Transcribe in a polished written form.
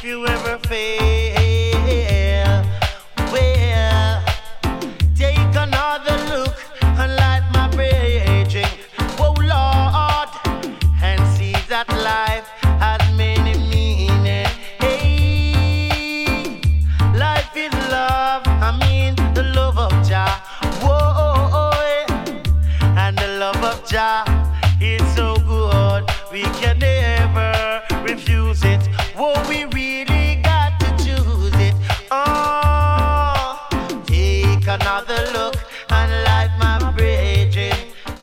you ever fail, well, take another look and light my raging, oh Lord, and see that life has many meaning. Hey, life is love, I mean the love of Jah, whoa, and the love of Jah is so good, we can never